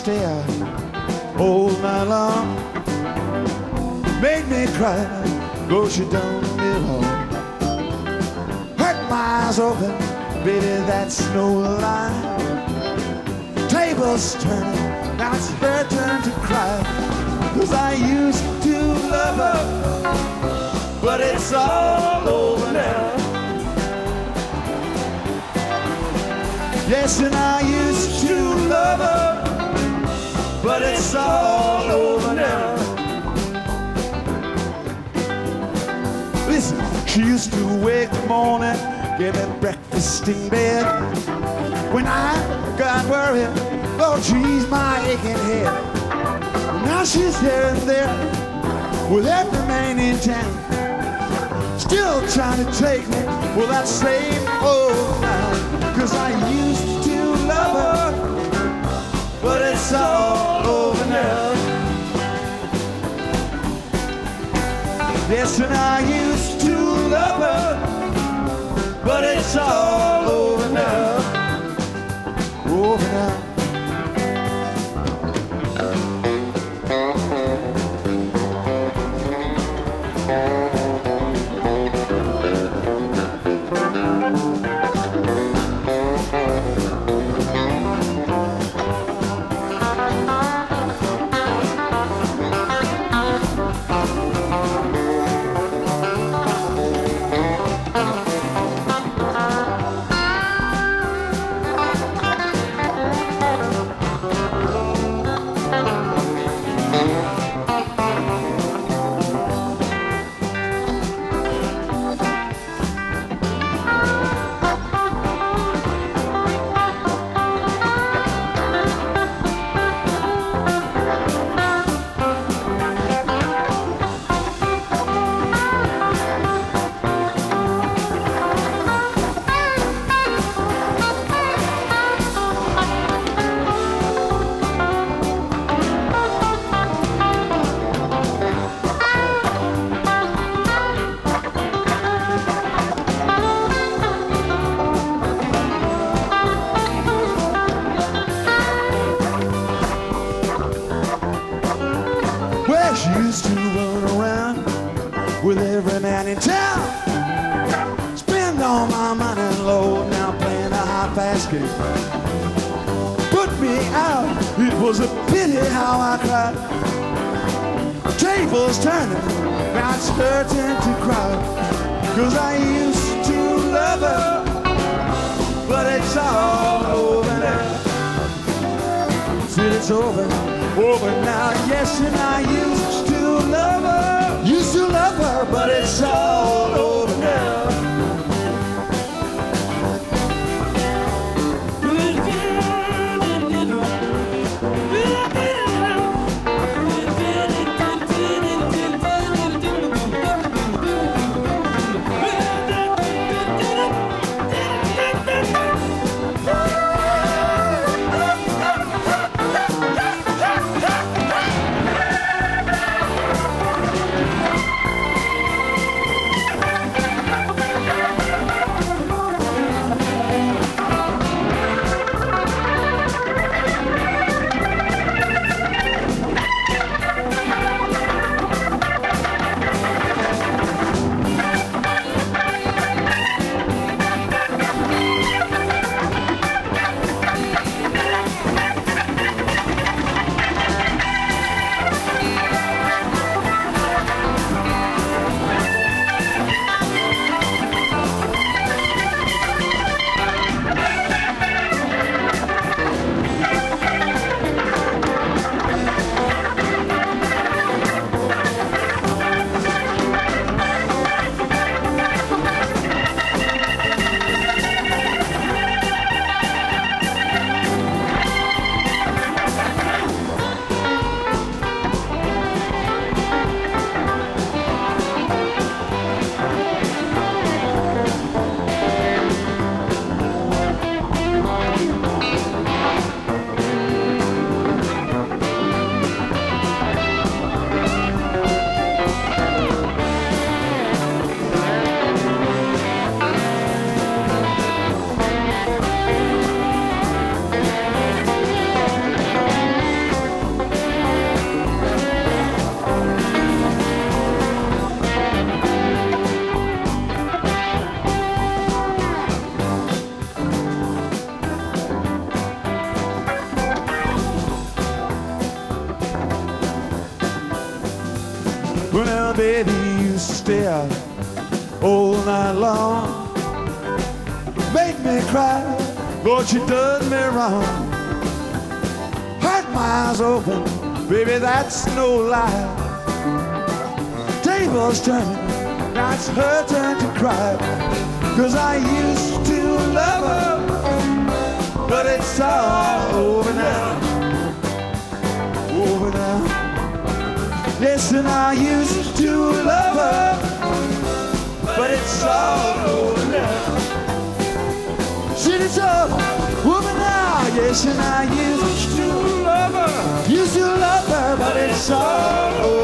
stay out all night long. Made me cry, go she down the hall. Hurt my eyes open, baby, that's no lie. Tables turning, now it's her turn to cry. 'Cause I used to love her, but it's all over now. Yes, and I used to love her, but it's all over now. Listen, she used to wake the morning, give me breakfast in bed. When I got worried, Lord, she's my aching head. Now she's here and there with every man in town, still trying to take me with that same old clown. 'Cause I used to love her, but it's all over now. Yes, and I used to love her, but it's all over now. Over now. She used to run around with every man in town, spend all my money low, now playing a high-fast game. Put me out, it was a pity how I cried. Tables turning, now it's her turn to cry. 'Cause I used to love her, but it's all over now. Said it's over now, yes, and I used to love her, but it's all over now. Well, baby, you used to stay out all night long, make me cry, Lord, you done me wrong. Had my eyes open, baby, that's no lie. Tables turning, now it's her turn to cry. 'Cause I used to love her, but it's all over now. Over now. Yes, and I used to love her, but it's all over now. Shit, it's all over now. Yes, and I used to love her, but it's all over.